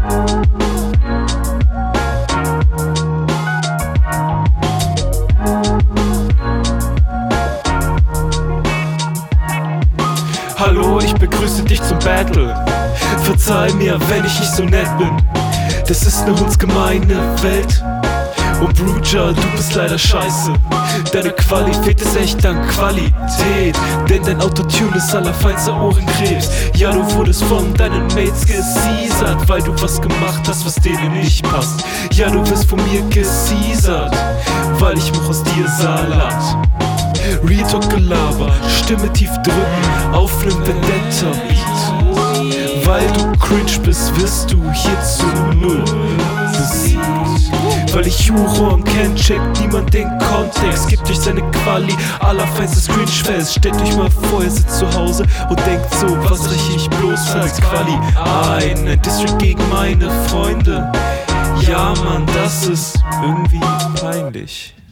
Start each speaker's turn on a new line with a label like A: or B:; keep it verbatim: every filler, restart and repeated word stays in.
A: Hallo, ich begrüße dich zum Battle. Verzeih mir, wenn ich nicht so nett bin. Das ist ne hundsgemeine Welt. Und Bruja, du bist leider scheiße. Deine Qualität ist echt an Qualität, denn dein Autotune ist allerfeinster Ohrenkrebs. Ja, du wurdest von deinen Mates geseasert, weil du was gemacht hast, was denen nicht passt. Ja, du wirst von mir geseasert, weil ich mach aus dir Salat. Real Talk Gelaber, Stimme tief drücken, auf nem Vendetta Beat. Weil du cringe bist, wirst du hier zu null besiegt. Weil ich Juron kenn, checkt niemand den Kontext. Gebt euch seine Quali, allerfeinstes Cringe fest. Stellt euch mal vor, ihr sitzt zu Hause und denkt so, was reich ich bloß als Quali ein? Ein District gegen meine Freunde. Ja Mann, das ist irgendwie peinlich.